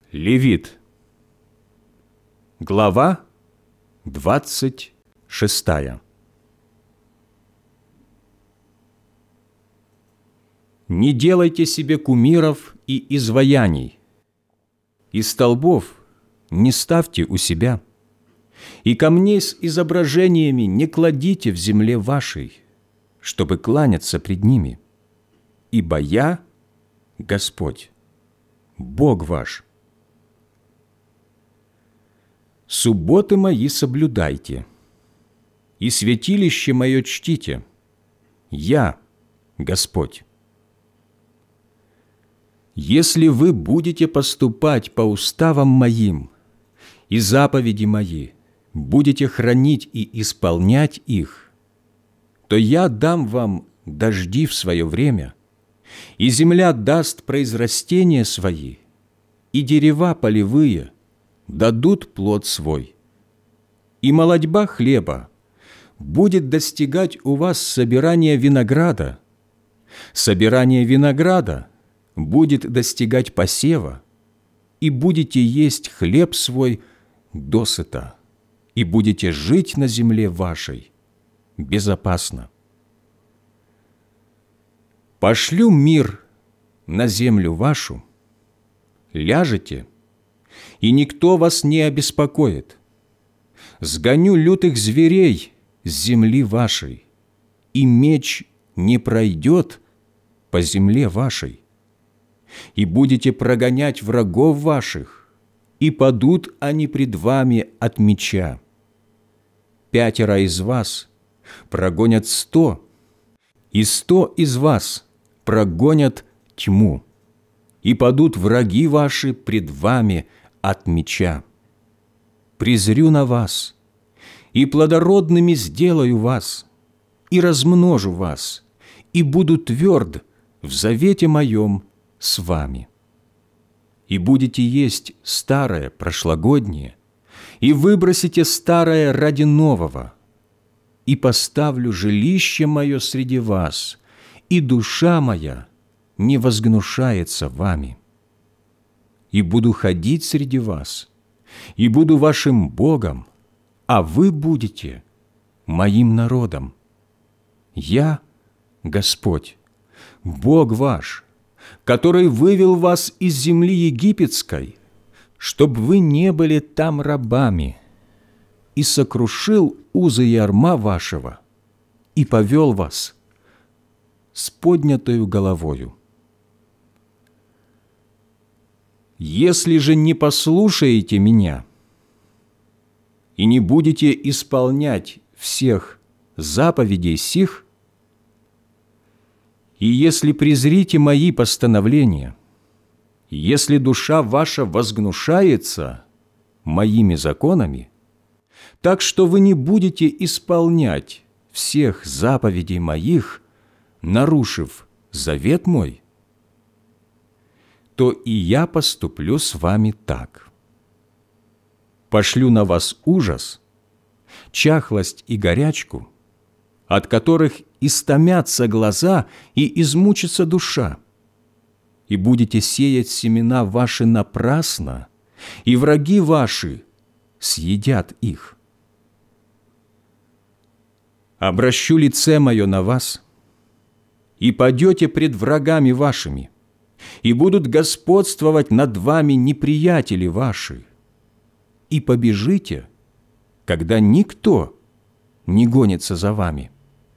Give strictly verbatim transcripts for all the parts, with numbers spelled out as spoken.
Левит. Глава двадцать шестая. Не делайте себе кумиров и изваяний, и столбов не ставьте у себя, и камней с изображениями не кладите в земле вашей, чтобы кланяться пред ними, ибо я Господь, Бог ваш. Субботы мои соблюдайте, и святилище мое чтите. Я Господь. Если вы будете поступать по уставам моим и заповеди мои, будете хранить и исполнять их, то я дам вам дожди в свое время, и земля даст произрастения свои, и дерева полевые дадут плод свой, и молодьба хлеба будет достигать у вас собирания винограда, собирание винограда будет достигать посева, и будете есть хлеб свой досыта, и будете жить на земле вашей безопасно. Пошлю мир на землю вашу, ляжете, и никто вас не обеспокоит. Сгоню лютых зверей с земли вашей, и меч не пройдет по земле вашей. И будете прогонять врагов ваших, и падут они пред вами от меча. Пятеро из вас прогонят сто, и сто из вас прогонят тьму, и падут враги ваши пред вами от меча. Презрю на вас, и плодородными сделаю вас, и размножу вас, и буду тверд в завете моем с вами. И будете есть старое прошлогоднее, и выбросите старое ради нового, и поставлю жилище мое среди вас, и душа моя не возгнушается вами. И буду ходить среди вас, и буду вашим Богом, а вы будете моим народом. Я Господь, Бог ваш, который вывел вас из земли египетской, чтобы вы не были там рабами, и сокрушил узы ярма вашего, и повел вас с поднятою головою. Если же не послушаете меня и не будете исполнять всех заповедей сих, и если презрите мои постановления, и если душа ваша возгнушается моими законами, так что вы не будете исполнять всех заповедей моих, нарушив завет мой, то и я поступлю с вами так. Пошлю на вас ужас, чахлость и горячку, от которых истомятся глаза и измучится душа, и будете сеять семена ваши напрасно, и враги ваши съедят их. Обращу лице мое на вас, и падете пред врагами вашими, и будут господствовать над вами неприятели ваши, и побежите, когда никто не гонится за вами.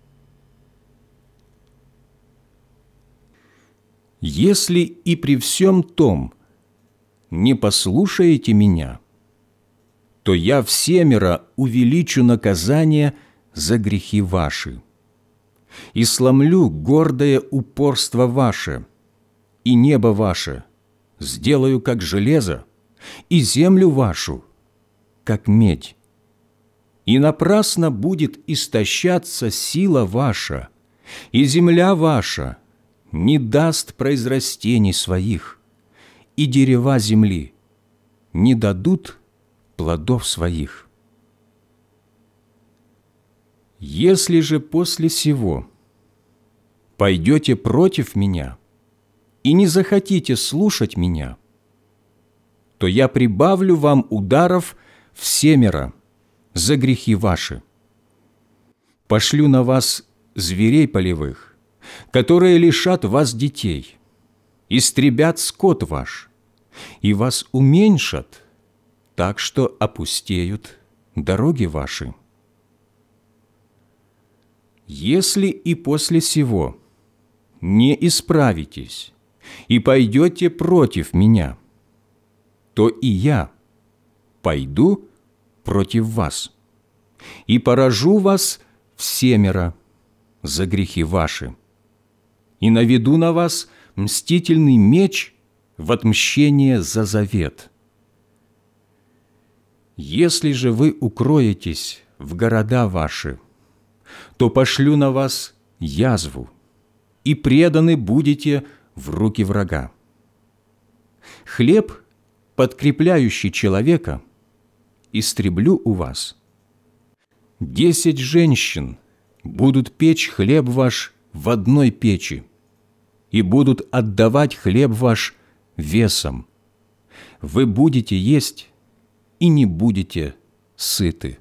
Если и при всем том не послушаете меня, то я всемиро увеличу наказание за грехи ваши и сломлю гордое упорство ваше, и небо ваше сделаю как железо, и землю вашу как медь. И напрасно будет истощаться сила ваша, и земля ваша не даст произрастений своих, и дерева земли не дадут плодов своих. Если же после сего пойдете против меня и не захотите слушать меня, то я прибавлю вам ударов всемеро за грехи ваши. Пошлю на вас зверей полевых, которые лишат вас детей, истребят скот ваш, и вас уменьшат, так что опустеют дороги ваши. Если и после сего не исправитесь и пойдете против меня, то и я пойду против вас и поражу вас всемеро за грехи ваши, и наведу на вас мстительный меч в отмщение за завет. Если же вы укроетесь в города ваши, то пошлю на вас язву, и преданы будете в руки врага. Хлеб, подкрепляющий человека, истреблю у вас. Десять женщин будут печь хлеб ваш в одной печи и будут отдавать хлеб ваш весом. Вы будете есть и не будете сыты.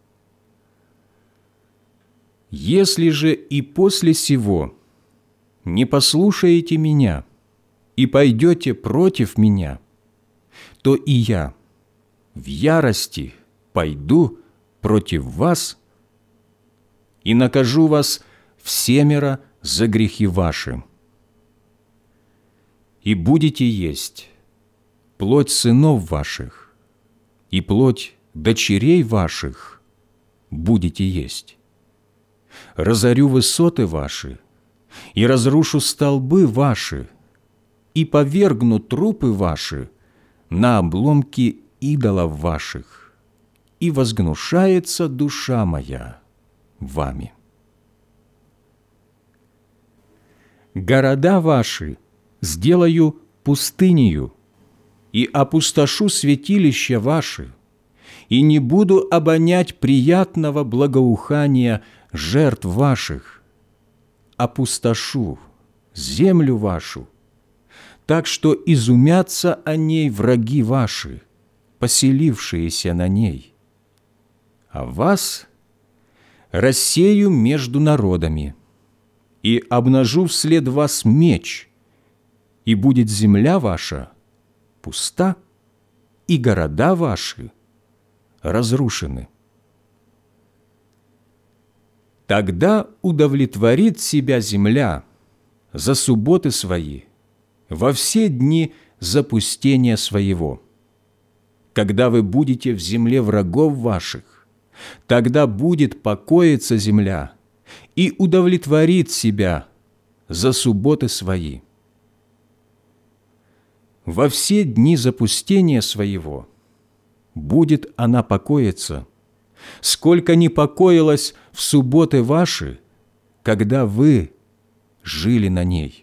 Если же и после сего не послушаете меня и пойдете против меня, то и я в ярости пойду против вас и накажу вас всемеро за грехи ваши. И будете есть плоть сынов ваших и плоть дочерей ваших будете есть. Разорю высоты ваши и разрушу столбы ваши и повергну трупы ваши на обломки идолов ваших, и возгнушается душа моя вами. Города ваши сделаю пустынею, и опустошу святилища ваши, и не буду обонять приятного благоухания жертв ваших, опустошу землю вашу, так что изумятся о ней враги ваши, поселившиеся на ней. А вас рассею между народами и обнажу вслед вас меч, и будет земля ваша пуста, и города ваши разрушены. Тогда удовлетворит себя земля за субботы свои во все дни запустения своего. Когда вы будете в земле врагов ваших, тогда будет покоиться земля и удовлетворит себя за субботы свои. Во все дни запустения своего будет она покоиться, сколько не покоилась в субботы ваши, когда вы жили на ней.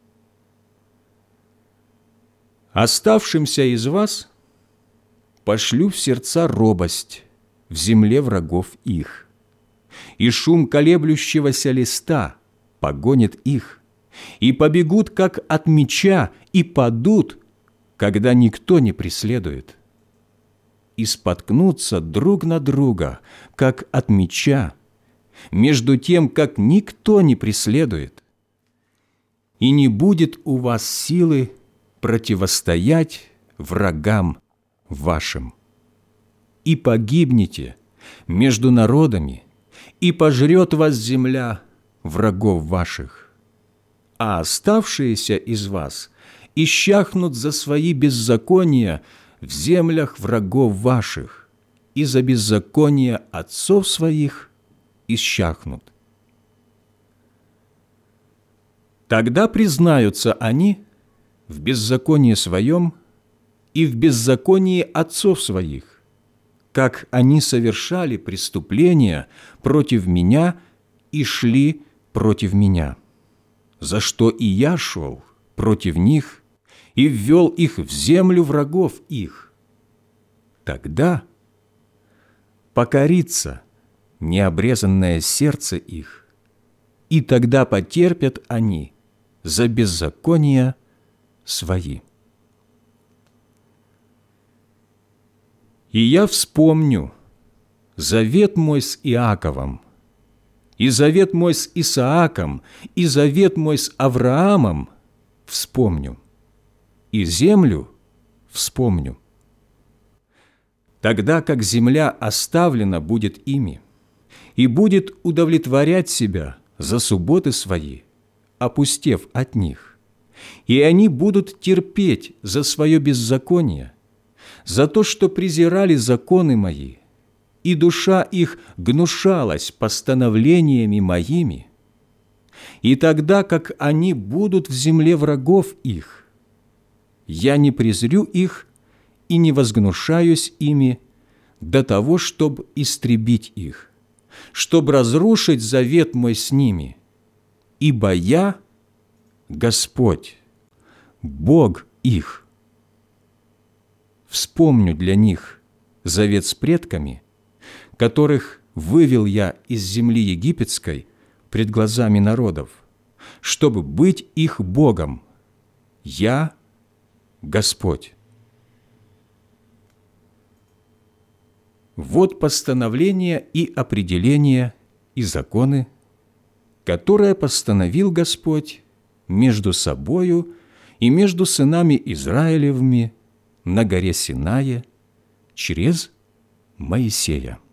Оставшимся из вас пошлю в сердца робость в земле врагов их, и шум колеблющегося листа погонит их, и побегут, как от меча, и падут, когда никто не преследует, и споткнутся друг на друга, как от меча, между тем, как никто не преследует, и не будет у вас силы противостоять врагам вашим. И погибнете между народами, и пожрет вас земля врагов ваших, а оставшиеся из вас исчахнут за свои беззакония в землях врагов ваших, и за беззаконие отцов своих исчахнут. Тогда признаются они в беззаконии своем и в беззаконии отцов своих, как они совершали преступления против меня и шли против меня, за что и я шел против них и ввел их в землю врагов их. Тогда покорится необрезанное сердце их, и тогда потерпят они за беззакония свои. И я вспомню завет мой с Иаковом, и завет мой с Исааком, и завет мой с Авраамом вспомню, и землю вспомню. Тогда как земля оставлена будет ими, и будет удовлетворять себя за субботы свои, опустев от них, и они будут терпеть за свое беззаконие, за то, что презирали законы мои, и душа их гнушалась постановлениями моими, и тогда как они будут в земле врагов их, я не презрю их и не возгнушаюсь ими до того, чтобы истребить их, чтобы разрушить завет мой с ними, ибо я Господь, Бог их. Вспомню для них завет с предками, которых вывел я из земли египетской пред глазами народов, чтобы быть их Богом. Я Господь. Вот постановления и определения и законы, которые постановил Господь между собою и между сынами Израилевыми на горе Синае через Моисея.